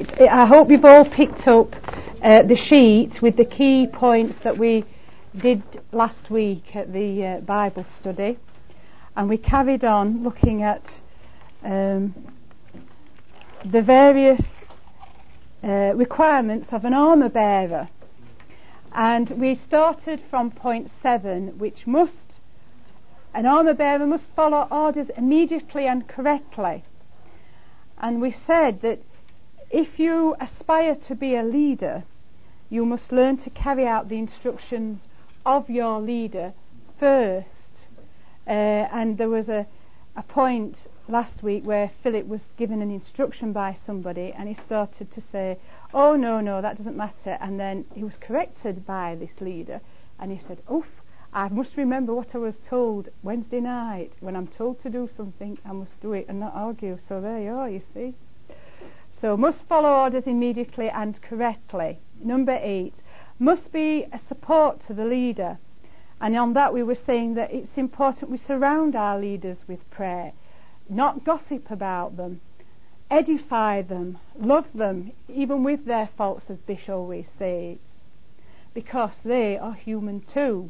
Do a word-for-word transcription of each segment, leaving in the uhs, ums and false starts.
It's, I hope you've all picked up uh, the sheet with the key points that we did last week at the uh, Bible study, and we carried on looking at um, the various uh, requirements of an armour bearer. And we started from point seven, which must, an armour bearer must follow orders immediately and correctly. And we said that if you aspire to be a leader, you must learn to carry out the instructions of your leader first. Uh, and there was a, a point last week where Philip was given an instruction by somebody, and he started to say, oh no, no, that doesn't matter. And then he was corrected by this leader, and he said, oof, I must remember what I was told Wednesday night. When I'm told to do something, I must do it and not argue. So there you are, you see. So must follow orders immediately and correctly. Number eight, must be a support to the leader. And on that we were saying that it's important we surround our leaders with prayer, not gossip about them, edify them, love them, even with their faults, as Bish always says, because they are human too.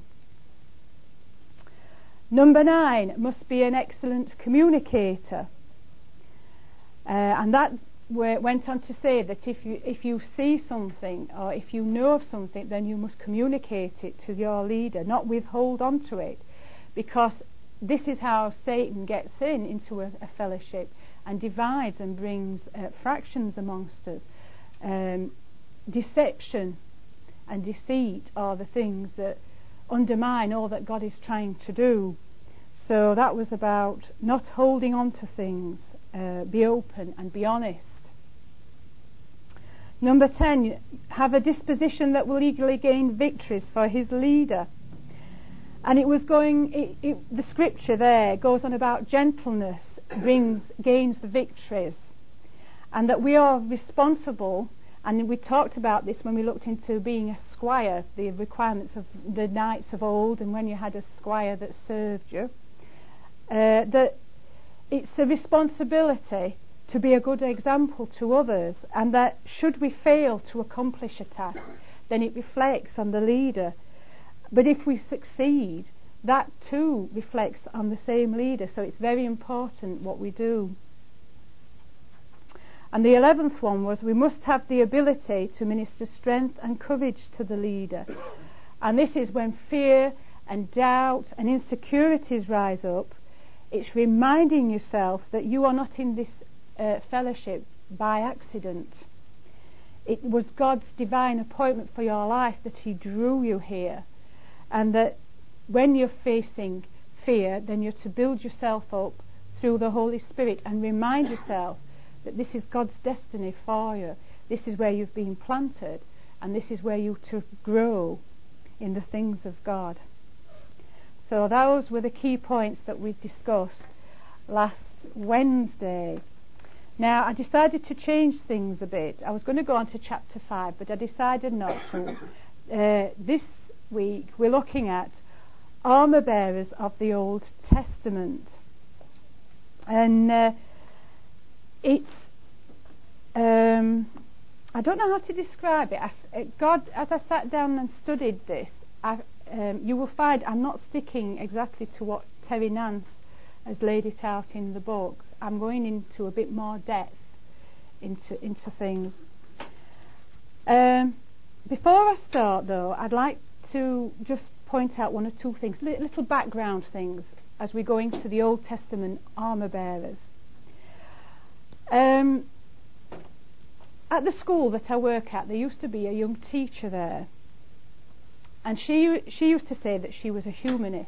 Number nine, must be an excellent communicator. Uh, and that went on to say that if you if you see something or if you know of something, then you must communicate it to your leader, not withhold onto it, because this is how Satan gets in into a, a fellowship and divides and brings uh, fractions amongst us. Um, deception and deceit are the things that undermine all that God is trying to do. So that was about not holding on to things, uh, be open and be honest. Number ten, have a disposition that will eagerly gain victories for his leader. And it was going, it, it, the scripture there goes on about gentleness brings, gains the victories. And that we are responsible, and we talked about this when we looked into being a squire, the requirements of the knights of old, and when you had a squire that served you, uh, that it's a responsibility to be a good example to others, and that should we fail to accomplish a task, then it reflects on the leader. But if we succeed, that too reflects on the same leader, so it's very important what we do. And the eleventh one was we must have the ability to minister strength and courage to the leader. And this is when fear and doubt and insecurities rise up. It's reminding yourself that you are not in this uh, fellowship by accident. It was God's divine appointment for your life that he drew you here. And that when you're facing fear, then you're to build yourself up through the Holy Spirit and remind yourself that this is God's destiny for you. This is where you've been planted, and this is where you're to grow in the things of God. So those were the key points that we discussed last Wednesday. Now, I decided to change things a bit. I was going to go on to chapter five, but I decided not to. Uh, this week we're looking at armour bearers of the Old Testament. And uh, it's, um, I don't know how to describe it. I, God, as I sat down and studied this, I, um, you will find I'm not sticking exactly to what Terry Nance has laid it out in the book. I'm going into a bit more depth into into things. Um, before I start, though, I'd like to just point out one or two things, little background things, as we go into the Old Testament armour bearers. Um, at the school that I work at, there used to be a young teacher there, and she she used to say that she was a humanist.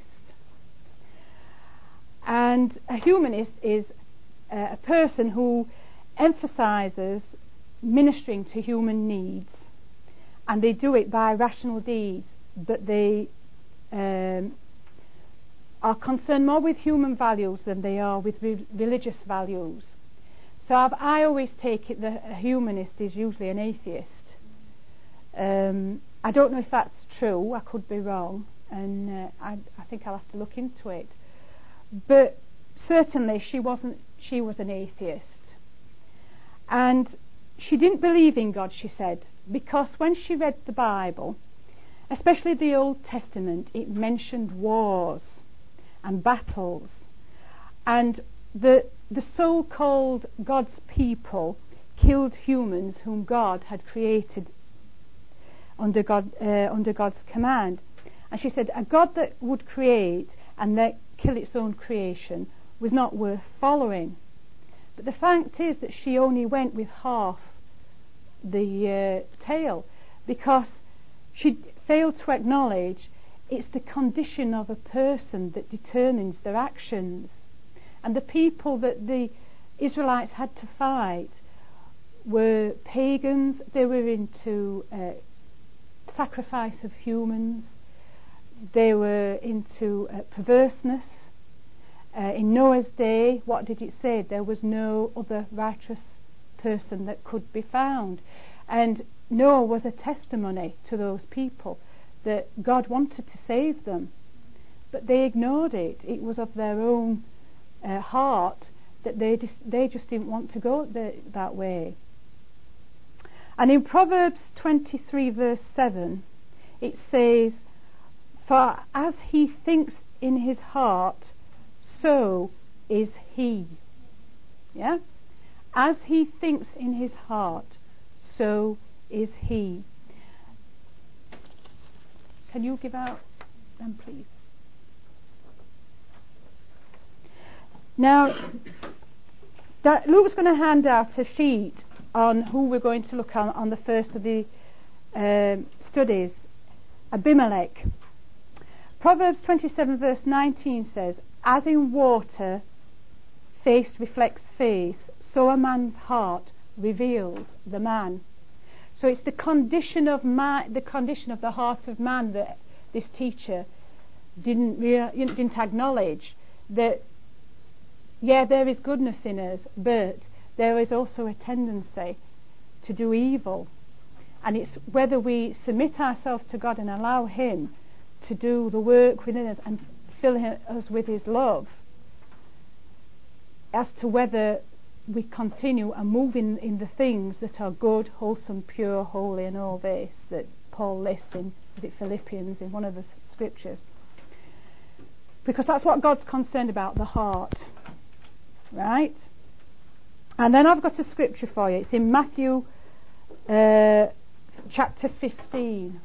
And a humanist is uh, a person who emphasises ministering to human needs, and they do it by rational deeds, but they um, are concerned more with human values than they are with re- religious values. So I've, I always take it that a humanist is usually an atheist. Um, I don't know if that's true, I could be wrong, and uh, I, I think I'll have to look into it. But certainly she wasn't, she was an atheist. And she didn't believe in God, she said, because when she read the Bible, especially the Old Testament, it mentioned wars and battles, and the the so-called God's people killed humans whom God had created under God uh, under God's command. And she said a God that would create and then kill its own creation was not worth following. But the fact is that she only went with half the uh, tale, because she failed to acknowledge it's the condition of a person that determines their actions. And the people that the Israelites had to fight were pagans. They were into uh, sacrifice of humans. They were into uh, perverseness. Uh, in Noah's day, what did it say? There was no other righteous person that could be found. And Noah was a testimony to those people that God wanted to save them. But they ignored it. It was of their own uh, heart that they just, they just didn't want to go the, that way. And in Proverbs twenty-three verse seven, it says, "For as he thinks in his heart, so is he." Yeah? As he thinks in his heart, so is he. Can you give out them, please? Now, that Luke's going to hand out a sheet on who we're going to look at on the first of the um, studies, Abimelech. Proverbs twenty-seven verse nineteen says, "As in water face reflects face, so a man's heart reveals the man." So it's the condition of man, the condition of the heart of man that this teacher didn't rea- didn't acknowledge. That yeah, there is goodness in us, but there is also a tendency to do evil, and it's whether we submit ourselves to God and allow Him to do the work within us and fill us with His love, as to whether we continue and move in, in the things that are good, wholesome, pure, holy, and all this that Paul lists in, is it Philippians, in one of the scriptures. Because that's what God's concerned about, the heart. Right? And then I've got a scripture for you. It's in Matthew uh, chapter fifteen.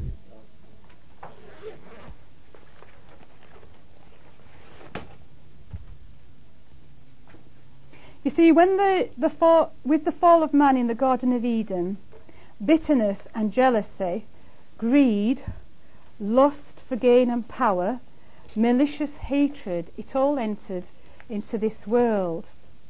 You see, when the, the fall, with the fall of man in the Garden of Eden, bitterness and jealousy, greed, lust for gain and power, malicious hatred, it all entered into this world.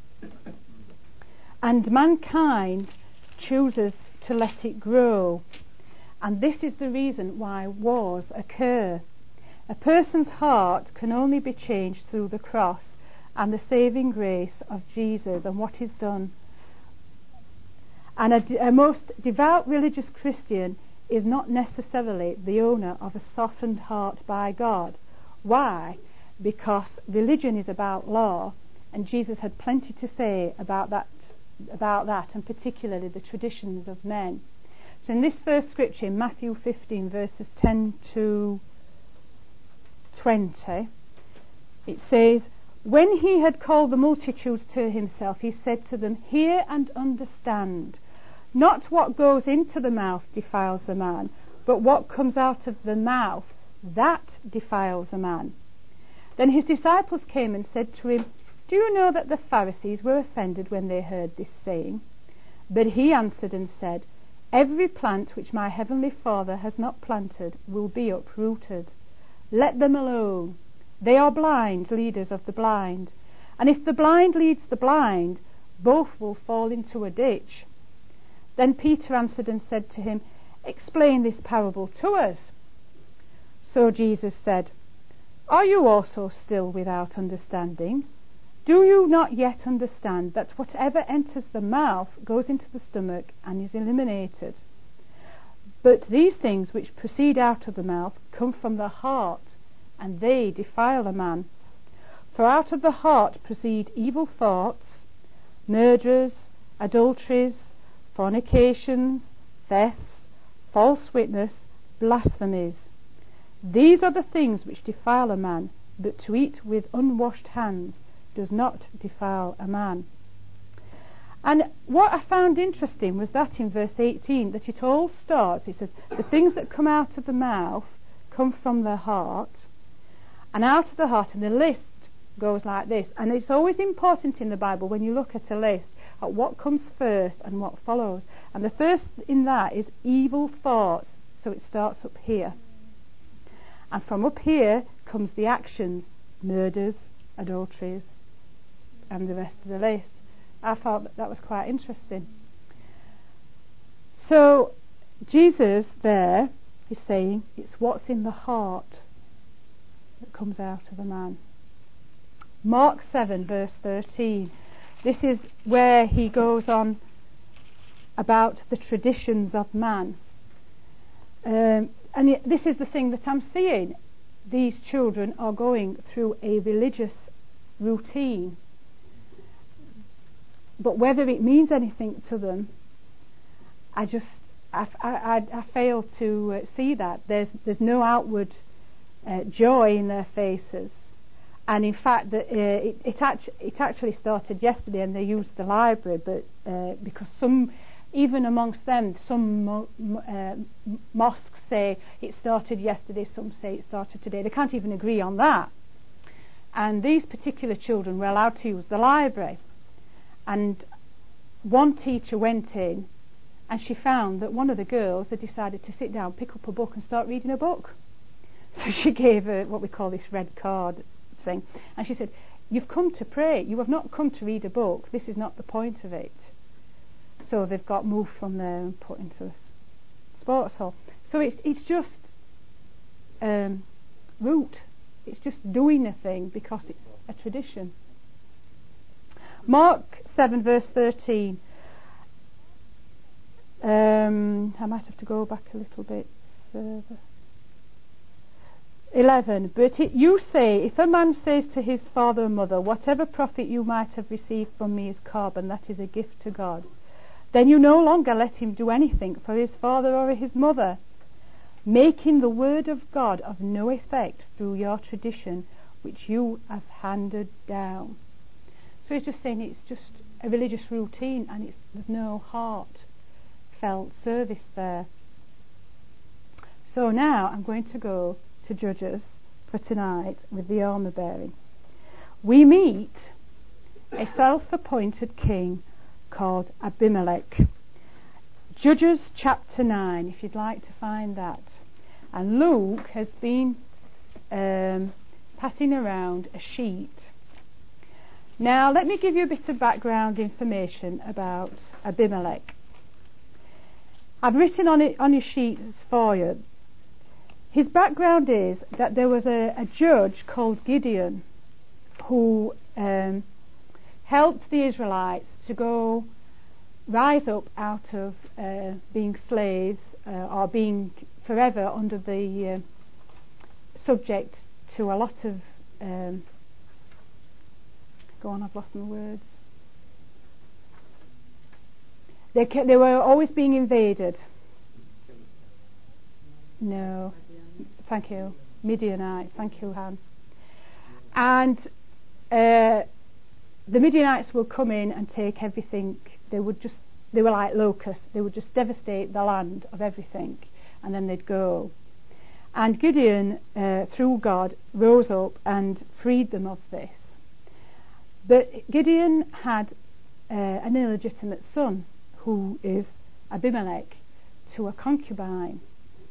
And mankind chooses to let it grow. And this is the reason why wars occur. A person's heart can only be changed through the cross and the saving grace of Jesus and what He's done. And a, a most devout religious Christian is not necessarily the owner of a softened heart by God. Why? Because religion is about law, and Jesus had plenty to say about that, about that, and particularly the traditions of men. So in this first scripture, in Matthew fifteen, verses ten to twenty, it says, "When he had called the multitudes to himself, he said to them, 'Hear and understand. Not what goes into the mouth defiles a man, but what comes out of the mouth, that defiles a man.' Then his disciples came and said to him, 'Do you know that the Pharisees were offended when they heard this saying?' But he answered and said, 'Every plant which my heavenly Father has not planted will be uprooted. Let them alone. They are blind leaders of the blind. And if the blind leads the blind, both will fall into a ditch.' Then Peter answered and said to him, 'Explain this parable to us.' So Jesus said, 'Are you also still without understanding? Do you not yet understand that whatever enters the mouth goes into the stomach and is eliminated? But these things which proceed out of the mouth come from the heart, and they defile a man. For out of the heart proceed evil thoughts, murders, adulteries, fornications, thefts, false witness, blasphemies. These are the things which defile a man, but to eat with unwashed hands does not defile a man. And what I found interesting was that in verse eighteen, that it all starts, it says, the things that come out of the mouth come from the heart, and out of the heart, and the list goes like this. And it's always important in the Bible, when you look at a list, at what comes first and what follows. And the first in that is evil thoughts, so it starts up here. And from up here comes the actions, murders, adulteries, and the rest of the list. I thought that, that was quite interesting. So Jesus there is saying it's what's in the heart that comes out of a man. Mark seven verse thirteen. This is where he goes on about the traditions of man. Um, and it, this is the thing that I'm seeing. These children are going through a religious routine. But whether it means anything to them, I just, I, I, I fail to uh, see that. There's, there's no outward uh, joy in their faces. And in fact, the, uh, it, it, actu- it actually started yesterday, and they used the library, but uh, because some, even amongst them, some mo- uh, mosques say it started yesterday, some say it started today. They can't even agree on that. And these particular children were allowed to use the library. And one teacher went in, and she found that one of the girls had decided to sit down, pick up a book, and start reading a book. So she gave her what we call this red card thing. And she said, "You've come to pray. You have not come to read a book. This is not the point of it." So they've got moved from there and put into a sports hall. So it's it's just um, root. It's just doing a thing because it's a tradition. Mark seven verse thirteen. Um, I might have to go back a little bit further. eleven. But it, you say, if a man says to his father or mother, whatever profit you might have received from me is carbon, that is a gift to God, then you no longer let him do anything for his father or his mother, making the word of God of no effect through your tradition which you have handed down. So he's just saying it's just a religious routine, and it's, there's no heartfelt service there. So now I'm going to go to Judges for tonight with the armour bearing. We meet a self-appointed king called Abimelech. Judges chapter nine, if you'd like to find that. And Luke has been um, passing around a sheet. Now let me give you a bit of background information about Abimelech. I've written on it on your sheets for you. His background is that there was a, a judge called Gideon who um, helped the Israelites to go rise up out of uh, being slaves uh, or being forever under the uh, subject to a lot of um, go on, I've lost my words. They, ca- they were always being invaded. No. Thank you. Midianites. Thank you, Han. And uh, the Midianites would come in and take everything. They would just, they were like locusts. They would just devastate the land of everything, and then they'd go. And Gideon, uh, through God, rose up and freed them of this. But Gideon had uh, an illegitimate son, who is Abimelech, to a concubine.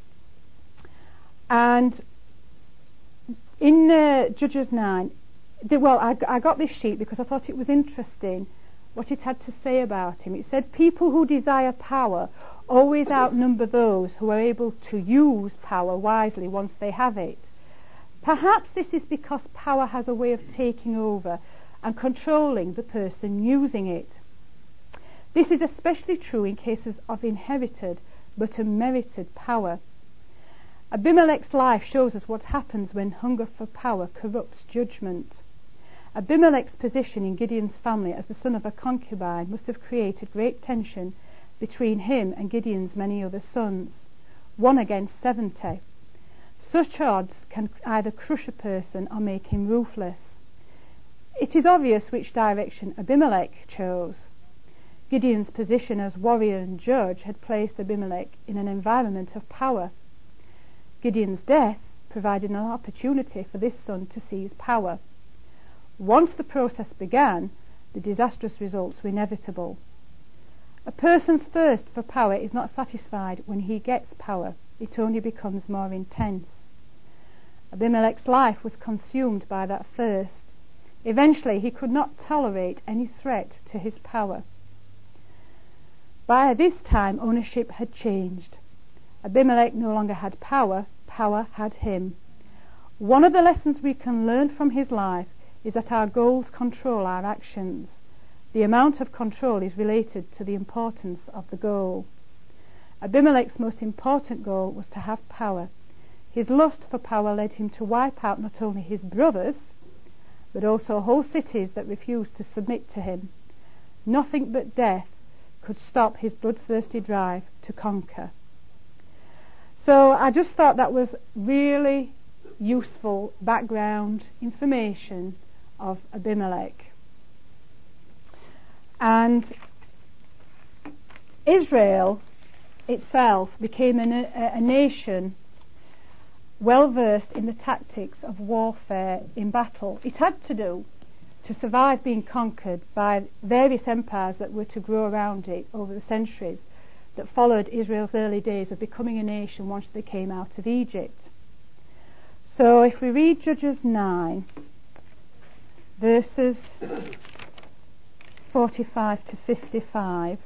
And in uh, Judges nine, the, well, I, I got this sheet because I thought it was interesting what it had to say about him. It said, people who desire power always outnumber those who are able to use power wisely once they have it. Perhaps this is because power has a way of taking over and controlling the person using it. This is especially true in cases of inherited but unmerited power. Abimelech's life shows us what happens when hunger for power corrupts judgment. Abimelech's position in Gideon's family as the son of a concubine must have created great tension between him and Gideon's many other sons, one against seventy. Such odds can either crush a person or make him ruthless. It is obvious which direction Abimelech chose. Gideon's position as warrior and judge had placed Abimelech in an environment of power. Gideon's death provided an opportunity for this son to seize power. Once the process began, the disastrous results were inevitable. A person's thirst for power is not satisfied when he gets power. It only becomes more intense. Abimelech's life was consumed by that thirst. Eventually he could not tolerate any threat to his power. By this time ownership had changed. Abimelech no longer had power, power had him. One of the lessons we can learn from his life is that our goals control our actions. The amount of control is related to the importance of the goal. Abimelech's most important goal was to have power. His lust for power led him to wipe out not only his brothers, but also whole cities that refused to submit to him. Nothing but death could stop his bloodthirsty drive to conquer. So I just thought that was really useful background information of Abimelech. And Israel itself became a, a nation well versed in the tactics of warfare in battle. It had to do to survive being conquered by various empires that were to grow around it over the centuries that followed Israel's early days of becoming a nation once they came out of Egypt. So if we read Judges nine, verses forty-five to fifty-five.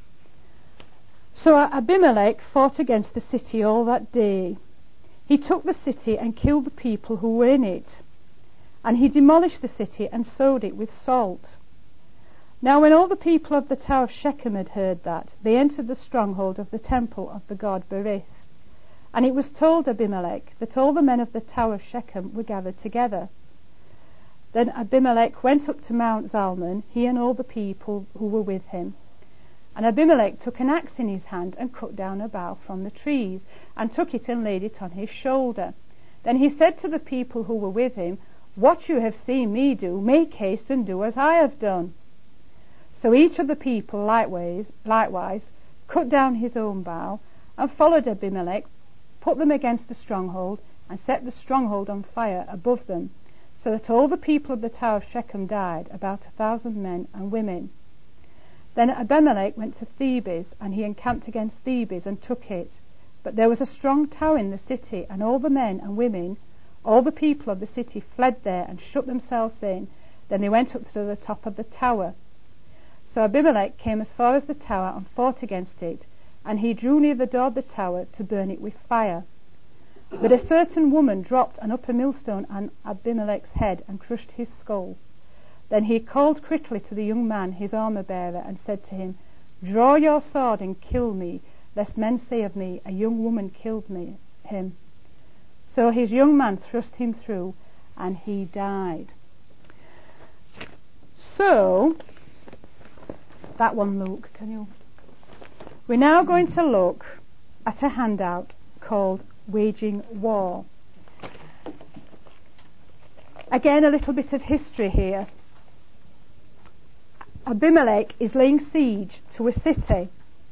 So Abimelech fought against the city all that day. He took the city and killed the people who were in it, and he demolished the city and sowed it with salt. Now when all the people of the tower of Shechem had heard that, they entered the stronghold of the temple of the god Berith. And it was told Abimelech that all the men of the tower of Shechem were gathered together. Then Abimelech went up to Mount Zalmon, he and all the people who were with him. And Abimelech took an axe in his hand and cut down a bough from the trees, and took it and laid it on his shoulder. Then he said to the people who were with him, "What you have seen me do, make haste and do as I have done." So each of the people likewise, likewise cut down his own bough, and followed Abimelech, put them against the stronghold, and set the stronghold on fire above them, so that all the people of the tower of Shechem died, about a thousand men and women. Then Abimelech went to Thebes, and he encamped against Thebes and took it. But there was a strong tower in the city, and all the men and women, all the people of the city fled there and shut themselves in. Then they went up to the top of the tower. So Abimelech came as far as the tower and fought against it, and he drew near the door of the tower to burn it with fire. But a certain woman dropped an upper millstone on Abimelech's head and crushed his skull. Then he called quickly to the young man, his armour-bearer, and said to him, "Draw your sword and kill me, lest men say of me, a young woman killed me, him." So his young man thrust him through, and he died. So, that one, Luke, can you? We're now going to look at a handout called Waging War. Again, a little bit of history here. Abimelech is laying siege to a city,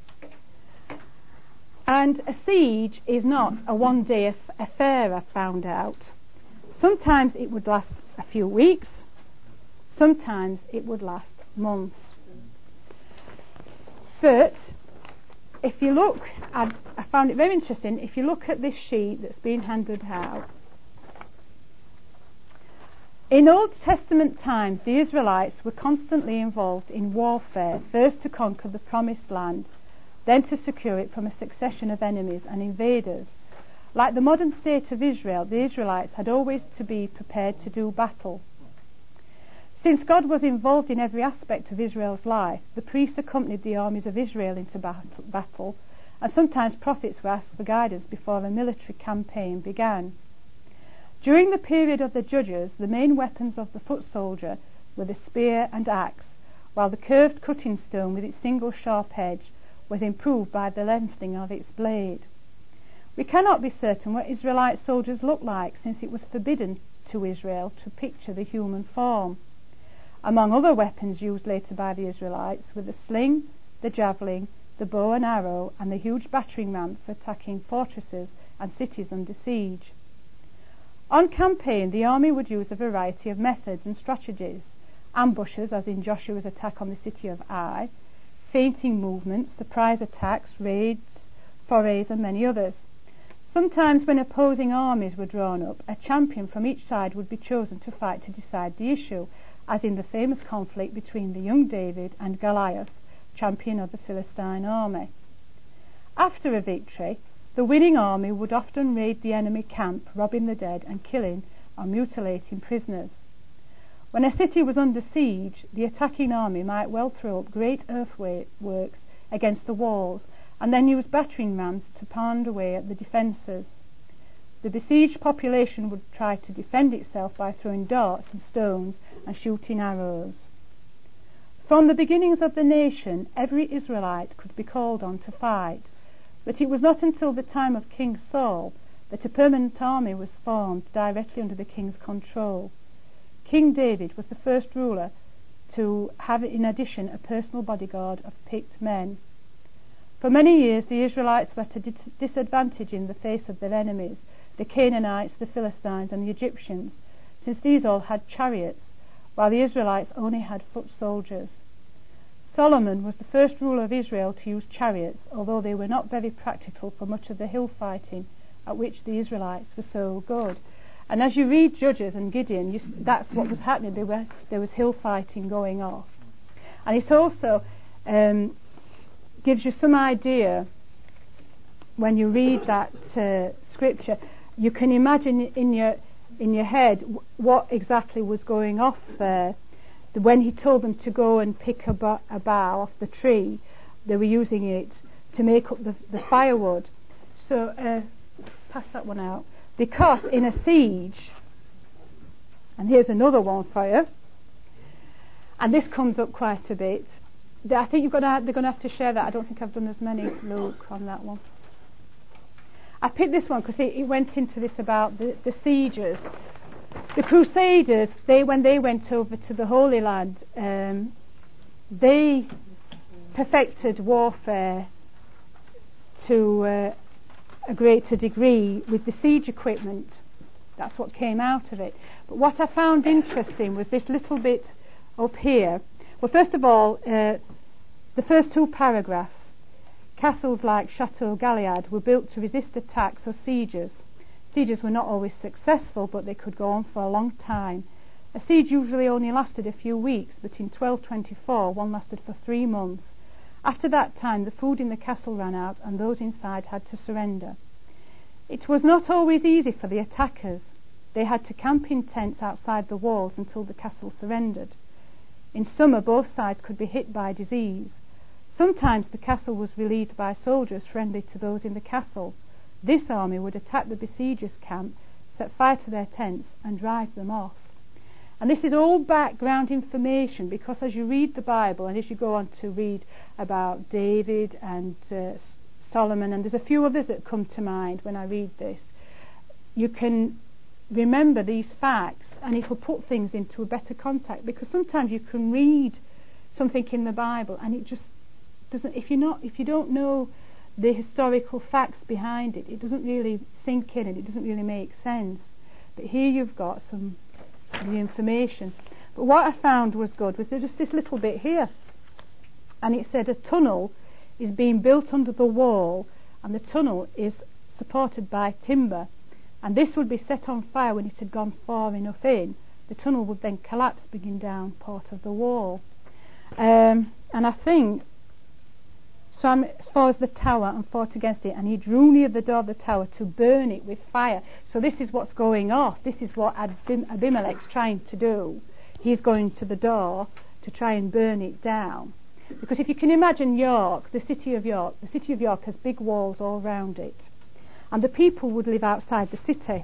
and a siege is not a one-day affair, I found out. Sometimes it would last a few weeks, sometimes it would last months. But if you look, I, I found it very interesting, if you look at this sheet that's been handed out, in Old Testament times, the Israelites were constantly involved in warfare, first to conquer the promised land, then to secure it from a succession of enemies and invaders. Like the modern state of Israel, the Israelites had always to be prepared to do battle. Since God was involved in every aspect of Israel's life, the priests accompanied the armies of Israel into battle, and sometimes prophets were asked for guidance before a military campaign began. During the period of the judges, the main weapons of the foot soldier were the spear and axe, while the curved cutting stone with its single sharp edge was improved by the lengthening of its blade. We cannot be certain what Israelite soldiers looked like, since it was forbidden to Israel to picture the human form. Among other weapons used later by the Israelites were the sling, the javelin, the bow and arrow, and the huge battering ram for attacking fortresses and cities under siege. On campaign, the army would use a variety of methods and strategies: ambushes, as in Joshua's attack on the city of Ai, feinting movements, surprise attacks, raids, forays, and many others. Sometimes when opposing armies were drawn up, a champion from each side would be chosen to fight to decide the issue, as in the famous conflict between the young David and Goliath, champion of the Philistine army. After a victory, the winning army would often raid the enemy camp, robbing the dead and killing or mutilating prisoners. When a city was under siege, the attacking army might well throw up great earthworks against the walls and then use battering rams to pound away at the defences. The besieged population would try to defend itself by throwing darts and stones and shooting arrows. From the beginnings of the nation, every Israelite could be called on to fight, but it was not until the time of King Saul that a permanent army was formed directly under the king's control. King David was the first ruler to have, in addition, a personal bodyguard of picked men. For many years the Israelites were at a disadvantage in the face of their enemies, the Canaanites, the Philistines, and the Egyptians, since these all had chariots, while the Israelites only had foot soldiers. Solomon was the first ruler of Israel to use chariots, although they were not very practical for much of the hill fighting at which the Israelites were so good. And as you read Judges and Gideon, you, that's what was happening. There, were, there was hill fighting going off. And it also um, gives you some idea, when you read that uh, scripture, you can imagine in your in your head w- what exactly was going off there. When he told them to go and pick a, b- a bough off the tree, they were using it to make up the, the firewood. So, uh, pass that one out. Because in a siege, and here's another one for you, and this comes up quite a bit. I think you've got to have, they're going to have to share that. I don't think I've done as many, Luke, on that one. I picked this one because it, it went into this about the, the sieges. The Crusaders, they when they went over to the Holy Land, um, they perfected warfare to uh, a greater degree with the siege equipment. That's what came out of it. But what I found interesting was this little bit up here. Well, first of all, uh, the first two paragraphs. Castles like Chateau Galliard were built to resist attacks or sieges. Sieges were not always successful, but they could go on for a long time. A siege usually only lasted a few weeks, but in twelve twenty-four one lasted for three months. After that time, the food in the castle ran out and those inside had to surrender. It was not always easy for the attackers. They had to camp in tents outside the walls until the castle surrendered. In summer, both sides could be hit by disease. Sometimes the castle was relieved by soldiers friendly to those in the castle. This army would attack the besiegers' camp, set fire to their tents, and drive them off. And this is all background information, because as you read the Bible and as you go on to read about David and uh, Solomon, and there's a few others that come to mind when I read this, you can remember these facts and it will put things into a better context, because sometimes you can read something in the Bible and it just doesn't, if you're not, if you don't know the historical facts behind it, it doesn't really sink in and it doesn't really make sense. But here you've got some of the information. But what I found was good was there's just this little bit here, and it said a tunnel is being built under the wall, and the tunnel is supported by timber, and this would be set on fire when it had gone far enough in. The tunnel would then collapse, bringing down part of the wall. Um, and I think Sam, as far as the tower, and fought against it, and he drew near the door of the tower to burn it with fire. So this is what's going off. This is what Abim- Abimelech's trying to do. He's going to the door to try and burn it down. Because if you can imagine York, the city of York, the city of York has big walls all round it. And the people would live outside the city.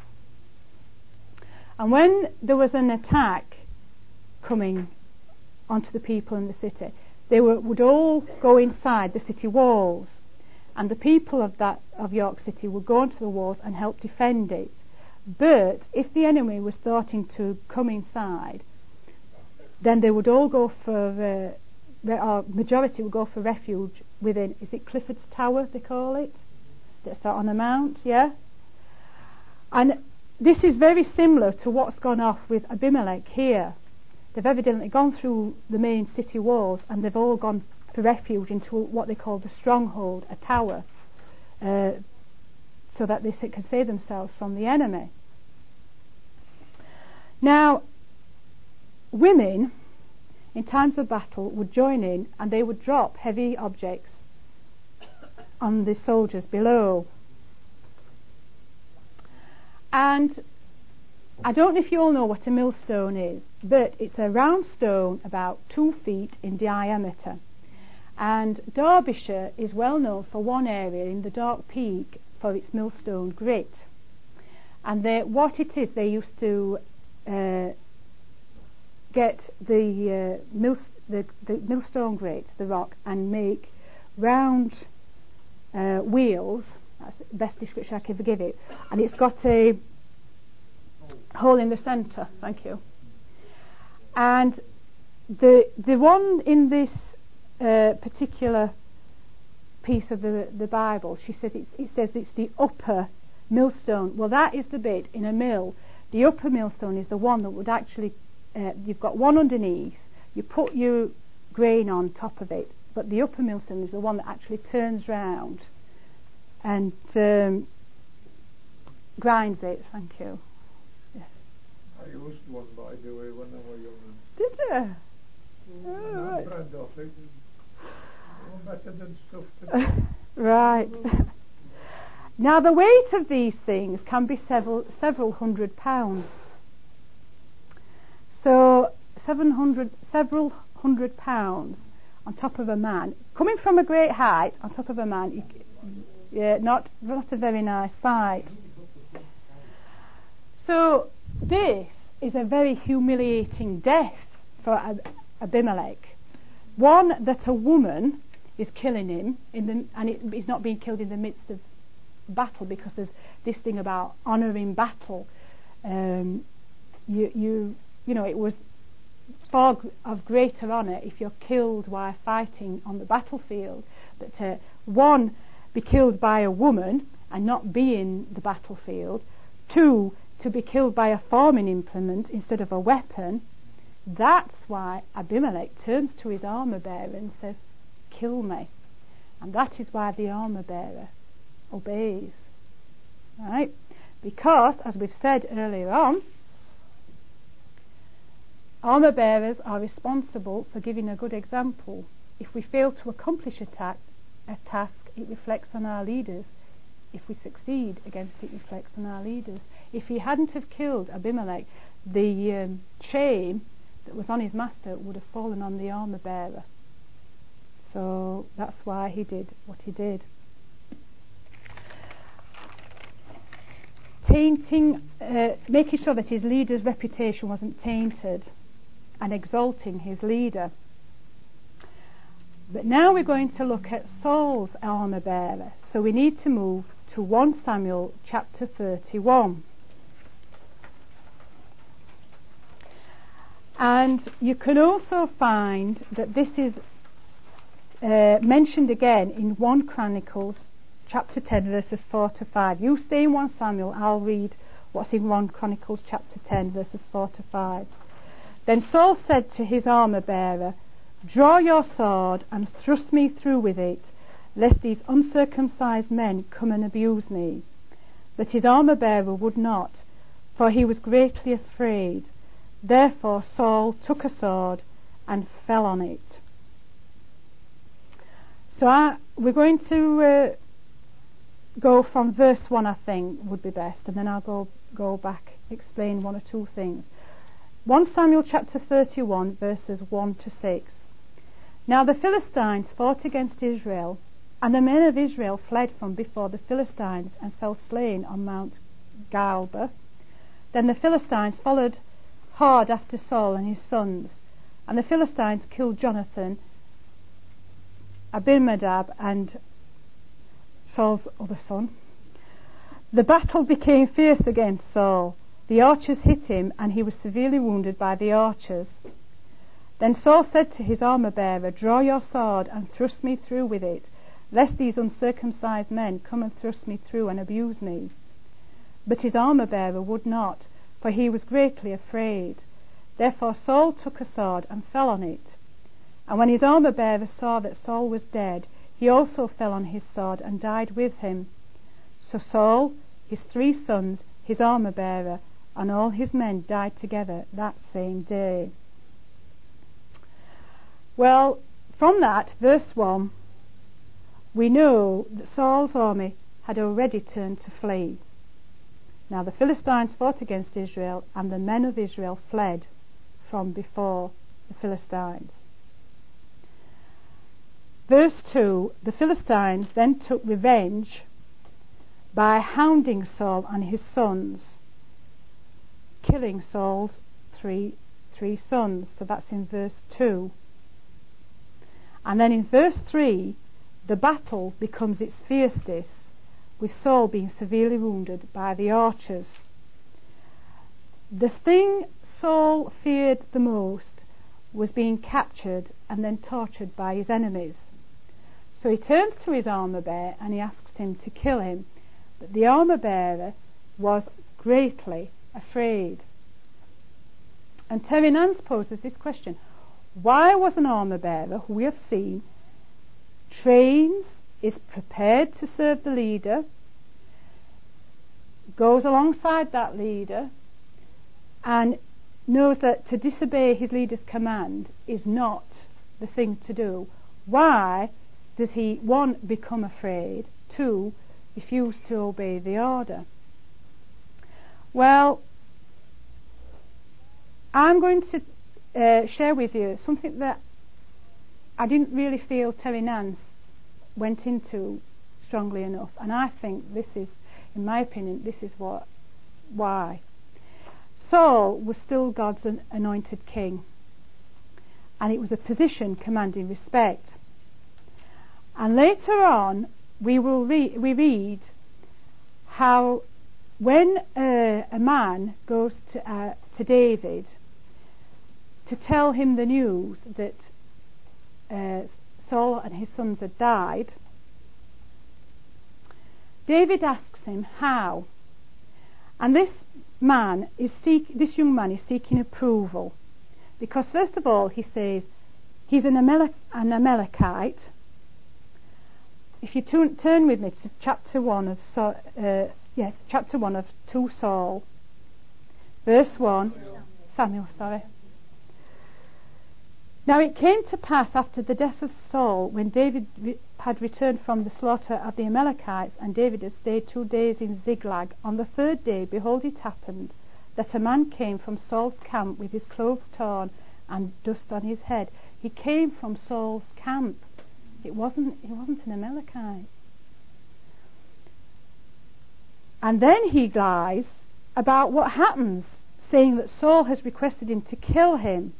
And when there was an attack coming onto the people in the city, they were, would all go inside the city walls, and the people of that of York City would go onto the walls and help defend it. But if the enemy was starting to come inside, then they would all go for, uh, or majority would go for refuge within, is it Clifford's Tower they call it? That's on a mount, yeah? And this is very similar to what's gone off with Abimelech here. They've evidently gone through the main city walls and they've all gone for refuge into what they call the stronghold, a tower, uh, so that they can save themselves from the enemy. Now, women in times of battle would join in and they would drop heavy objects on the soldiers below. And I don't know if you all know what a millstone is, but it's a round stone about two feet in diameter. And Derbyshire is well known for one area in the Dark Peak for its millstone grit. And they, what it is, they used to uh, get the, uh, mill, the, the millstone grit, the rock, and make round uh, wheels. That's the best description I can give it. And it's got a hole in the centre. Thank you. And the the one in this uh, particular piece of the the Bible, she says it's, it says it's the upper millstone. Well, that is the bit in a mill. The upper millstone is the one that would actually. Uh, you've got one underneath. You put your grain on top of it, but the upper millstone is the one that actually turns round and um, grinds it. Thank you. Yes. I used one, by the way, when I was younger. Did you? Mm. Oh, and right. I'm proud of it. No better than stuff today. Right. Now, the weight of these things can be several several hundred pounds. So, seven hundred, several hundred pounds on top of a man, coming from a great height on top of a man. You, Yeah, not not a very nice sight. So this is a very humiliating death for Ab- Abimelech. One, that a woman is killing him, in the, and it, he's not being killed in the midst of battle, because there's this thing about honour in battle. Um, you, you, you know, it was far of greater honour if you're killed while fighting on the battlefield. But uh, one, be killed by a woman and not be in the battlefield. Two, to be killed by a farming implement instead of a weapon. That's why Abimelech turns to his armour bearer and says, kill me. And that is why the armour bearer obeys. Right? Because, as we've said earlier on, armour bearers are responsible for giving a good example. If we fail to accomplish a, ta- a task, it reflects on our leaders. If we succeed against it, reflects on our leaders. If he hadn't have killed Abimelech, the um, shame that was on his master would have fallen on the armour bearer. So that's why he did what he did. Tainting, uh, making sure that his leader's reputation wasn't tainted, and exalting his leader. But now we're going to look at Saul's armour bearer. So we need to move to First Samuel chapter thirty-one. And you can also find that this is uh, mentioned again in First Chronicles chapter ten verses four to five. You stay in First Samuel, I'll read what's in First Chronicles chapter ten verses four to five. Then Saul said to his armour bearer, draw your sword and thrust me through with it, lest these uncircumcised men come and abuse me. But his armour bearer would not, for he was greatly afraid. Therefore Saul took a sword and fell on it. So I, we're going to uh, go from verse one, I think, would be best, and then I'll go, go back, explain one or two things. First Samuel chapter thirty-one, verses one to six. Now the Philistines fought against Israel, and the men of Israel fled from before the Philistines and fell slain on Mount Gaalba. Then the Philistines followed hard after Saul and his sons, and the Philistines killed Jonathan Abinadab and Saul's other son. The battle became fierce against Saul. The archers hit him, and he was severely wounded by the archers. Then Saul said to his armour-bearer, "Draw your sword and thrust me through with it, lest these uncircumcised men come and thrust me through and abuse me." But his armour-bearer would not, for he was greatly afraid. Therefore Saul took a sword and fell on it. And when his armour-bearer saw that Saul was dead, he also fell on his sword and died with him. So Saul, his three sons, his armour-bearer, and all his men died together that same day. Well, from that, verse one, we know that Saul's army had already turned to flee. Now the Philistines fought against Israel, and the men of Israel fled from before the Philistines. Verse two, the Philistines then took revenge by hounding Saul and his sons, killing Saul's three three sons. So that's in verse two. And then in verse three, the battle becomes its fiercest, with Saul being severely wounded by the archers. The thing Saul feared the most was being captured and then tortured by his enemies. So he turns to his armour-bearer and he asks him to kill him. But the armour-bearer was greatly afraid. And Terry Nance poses this question: why was an armour-bearer, who we have seen, trains, is prepared to serve the leader, goes alongside that leader, and knows that to disobey his leader's command is not the thing to do? Why does he, one, become afraid, two, refuse to obey the order? Well, I'm going to uh, share with you something that I didn't really feel Terry Nance went into strongly enough, and I think this is, in my opinion, this is what why. Saul was still God's anointed king, and it was a position commanding respect. And later on we will re- we read how when uh, a man goes to, uh, to David to tell him the news that uh, Saul and his sons had died, David asks him how. And this man is seek, this young man is seeking approval, because first of all he says he's an, Amalek, an Amalekite. If you turn, turn with me to chapter one of so, uh, yeah, chapter one of two Saul, verse one, Samuel, sorry. Now it came to pass after the death of Saul, when David re- had returned from the slaughter of the Amalekites, and David had stayed two days in Ziklag. On the third day, behold, it happened that a man came from Saul's camp with his clothes torn and dust on his head. He came from Saul's camp. It wasn't, he wasn't an Amalekite. And then he lies about what happens, saying that Saul has requested him to kill him.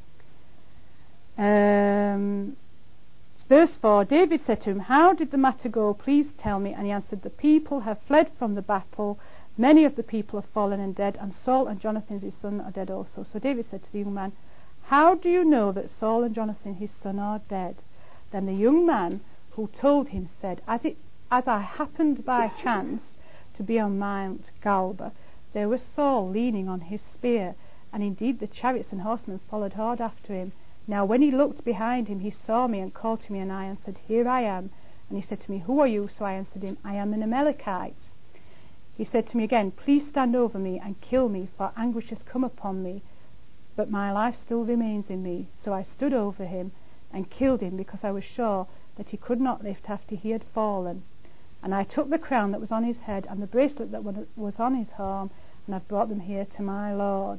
Um, verse four, David said to him, "How did the matter go? Please tell me." And he answered, "The people have fled from the battle. Many of the people have fallen and dead, and Saul and Jonathan his son are dead also." So David said to the young man, "How do you know that Saul and Jonathan his son are dead?" Then the young man who told him said, As it as I happened by chance to be on Mount Galba, there was Saul leaning on his spear, and indeed the chariots and horsemen followed hard after him. Now when he looked behind him, he saw me and called to me, and I answered, Here I am. And he said to me, Who are you? So I answered him, I am an Amalekite. He said to me again, Please stand over me and kill me, for anguish has come upon me, but my life still remains in me. So I stood over him and killed him, because I was sure that he could not lift after he had fallen. And I took the crown that was on his head and the bracelet that was on his arm, and I've brought them here to my Lord.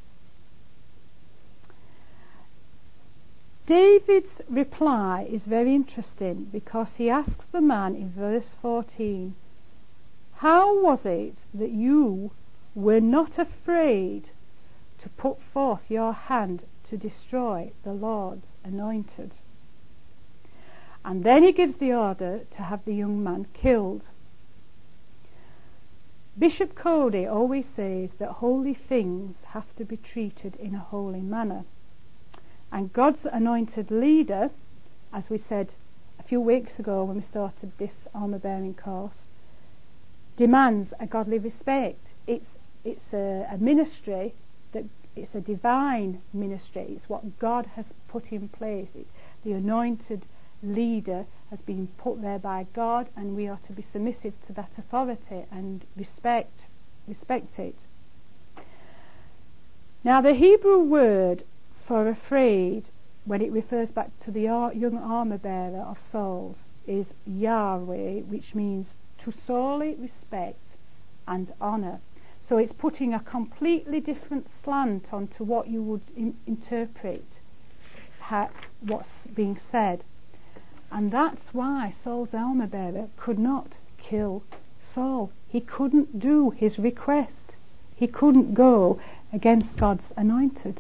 David's reply is very interesting, because he asks the man in verse fourteen, How was it that you were not afraid to put forth your hand to destroy the Lord's anointed? And then he gives the order to have the young man killed. Bishop Cody always says that holy things have to be treated in a holy manner. And God's anointed leader, as we said a few weeks ago when we started this armour bearing course, demands a godly respect. It's it's a, a ministry that it's a divine ministry. It's what God has put in place. It, the anointed leader has been put there by God, and we are to be submissive to that authority and respect respect it. Now, the Hebrew word for afraid, when it refers back to the young armour bearer of Saul's, is Yahweh, which means to sorely respect and honour. So it's putting a completely different slant onto what you would in- interpret ha- what's being said. And that's why Saul's armour bearer could not kill Saul. He couldn't do his request. He couldn't go against God's anointed.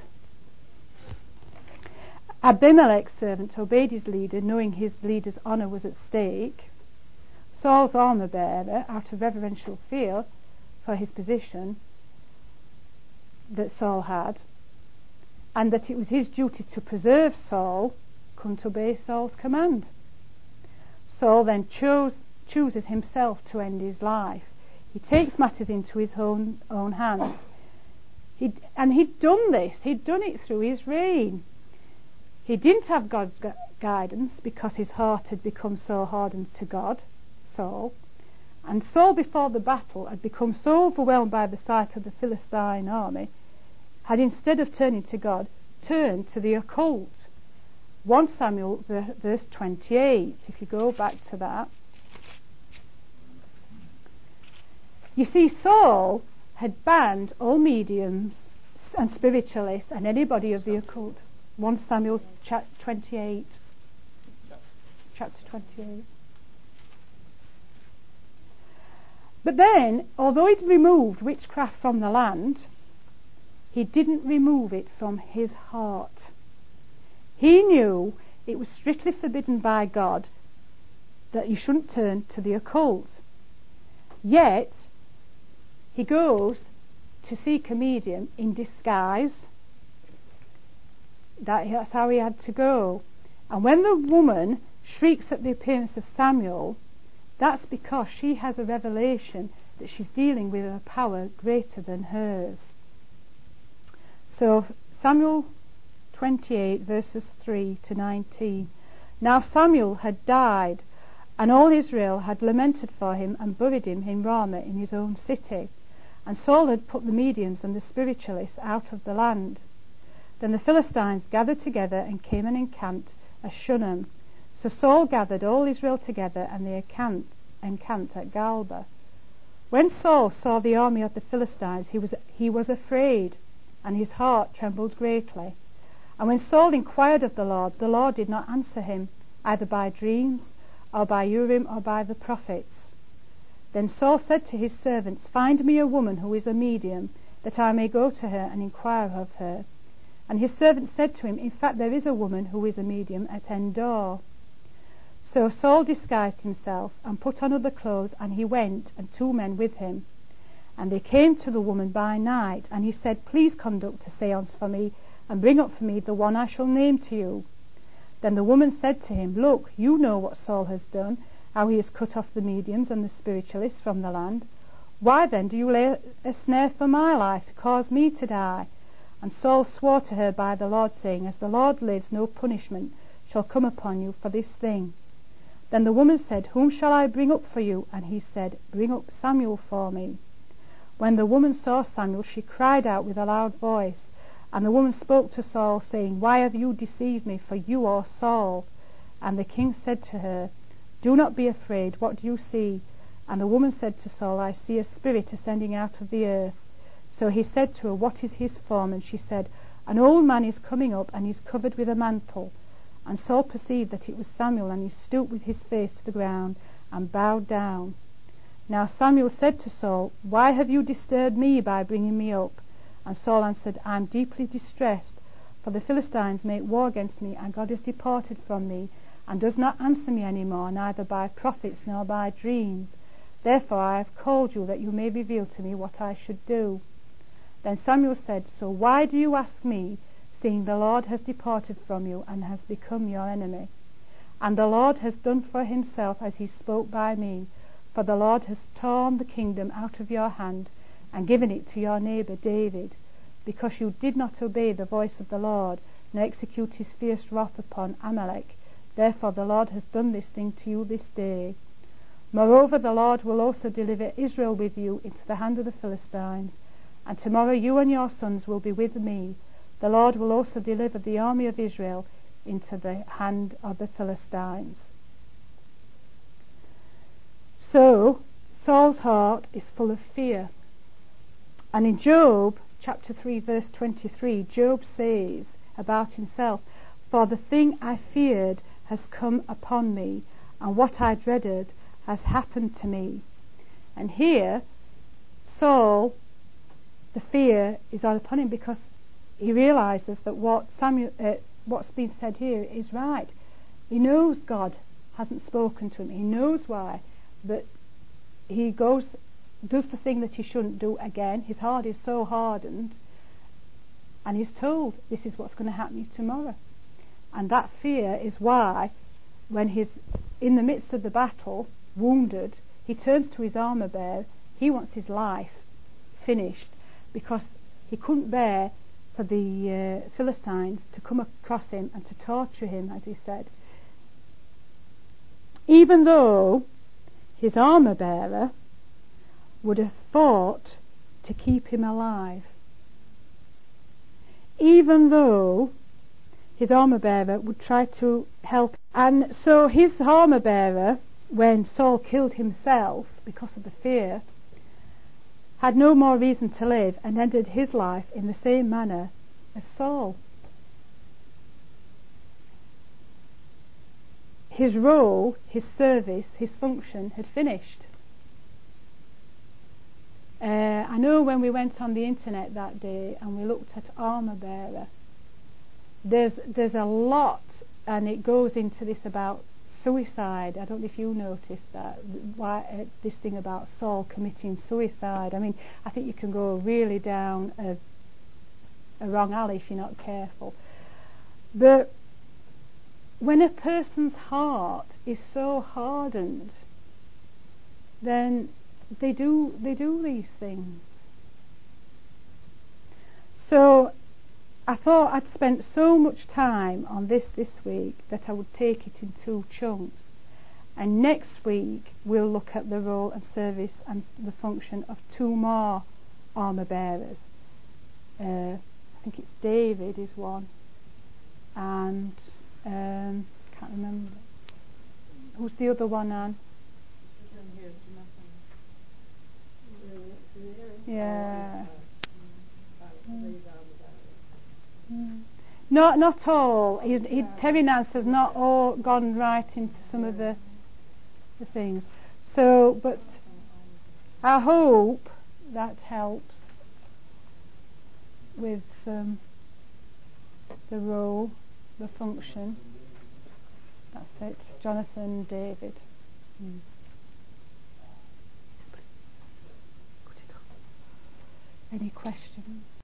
Abimelech's servant obeyed his leader, knowing his leader's honour was at stake. Saul's armour bearer, out of reverential fear for his position that Saul had, and that it was his duty to preserve Saul, couldn't obey Saul's command. Saul then chose, chooses himself to end his life. He takes matters into his own, own hands. He'd, and he'd done this, he'd done it through his reign. He didn't have God's gu- guidance because his heart had become so hardened to God, Saul. And Saul, before the battle, had become so overwhelmed by the sight of the Philistine army, had, instead of turning to God, turned to the occult. First Samuel verse twenty-eight, if you go back to that. You see, Saul had banned all mediums and spiritualists and anybody of the occult. First Samuel twenty-eight, chapter twenty-eight. But then, although he'd removed witchcraft from the land, he didn't remove it from his heart. He knew it was strictly forbidden by God that you shouldn't turn to the occult. Yet, he goes to seek a medium in disguise. That's how he had to go. And when the woman shrieks at the appearance of Samuel, that's because she has a revelation that she's dealing with a power greater than hers. So Samuel twenty-eight verses three to nineteen. Now Samuel had died, and all Israel had lamented for him and buried him in Ramah in his own city. And Saul had put the mediums and the spiritualists out of the land. Then the Philistines gathered together and came and encamped at Shunem. So Saul gathered all Israel together, and they encamped, encamped at Galba. When Saul saw the army of the Philistines, he was, he was afraid, and his heart trembled greatly. And when Saul inquired of the Lord, the Lord did not answer him, either by dreams, or by Urim, or by the prophets. Then Saul said to his servants, Find me a woman who is a medium, that I may go to her and inquire of her. And his servants said to him, In fact, there is a woman who is a medium at Endor. So Saul disguised himself, and put on other clothes, and he went, and two men with him. And they came to the woman by night, and he said, Please conduct a seance for me, and bring up for me the one I shall name to you. Then the woman said to him, Look, you know what Saul has done, how he has cut off the mediums and the spiritualists from the land. Why then do you lay a snare for my life, to cause me to die? And Saul swore to her by the Lord, saying, As the Lord lives, no punishment shall come upon you for this thing. Then the woman said, Whom shall I bring up for you? And he said, Bring up Samuel for me. When the woman saw Samuel, she cried out with a loud voice. And the woman spoke to Saul, saying, Why have you deceived me? For you are Saul. And the king said to her, Do not be afraid. What do you see? And the woman said to Saul, I see a spirit ascending out of the earth. So he said to her, What is his form? And she said, An old man is coming up, and is covered with a mantle. And Saul perceived that it was Samuel, and he stooped with his face to the ground, and bowed down. Now Samuel said to Saul, Why have you disturbed me by bringing me up? And Saul answered, I am deeply distressed, for the Philistines make war against me, and God has departed from me, and does not answer me any more, neither by prophets nor by dreams. Therefore I have called you, that you may reveal to me what I should do. Then Samuel said, So why do you ask me, seeing the Lord has departed from you, and has become your enemy? And the Lord has done for himself as he spoke by me, for the Lord has torn the kingdom out of your hand, and given it to your neighbour David, because you did not obey the voice of the Lord, nor execute his fierce wrath upon Amalek. Therefore the Lord has done this thing to you this day. Moreover, the Lord will also deliver Israel with you into the hand of the Philistines, and tomorrow you and your sons will be with me. The Lord will also deliver the army of Israel into the hand of the Philistines. So Saul's heart is full of fear. And in Job chapter three verse twenty-three, Job says about himself, For the thing I feared has come upon me, and what I dreaded has happened to me. And here Saul, the fear is all upon him, because he realizes that what Samuel, uh, what's been said here is right. He knows God hasn't spoken to him. He knows why, but he goes, does the thing that he shouldn't do again. His heart is so hardened, and he's told this is what's going to happen to you tomorrow. And that fear is why, when he's in the midst of the battle, wounded, he turns to his armour bearer. He wants his life finished, because he couldn't bear for the uh, Philistines to come across him and to torture him, as he said. Even though his armour bearer would have fought to keep him alive. Even though his armour bearer would try to help. And so his armour bearer, when Saul killed himself because of the fear, had no more reason to live, and ended his life in the same manner as Saul. His role, his service, his function had finished. Uh, I know when we went on the internet that day and we looked at armour bearer, there's there's a lot, and it goes into this about suicide. I don't know if you noticed that, why uh, this thing about Saul committing suicide. I mean, I think you can go really down a, a wrong alley if you're not careful. But when a person's heart is so hardened, then they do they do these things. So I thought I'd spent so much time on this this week that I would take it in two chunks. And next week we'll look at the role and service and the function of two more armour bearers. Uh, I think it's David is one, and um, can't remember. Who's the other one, Anne? Yeah. Mm. Mm. Not not all. He's, he, Terry Nance has not all gone right into some of the the things. So, but I hope that helps with um, the role, the function. That's it. Jonathan, David. Mm. Any questions?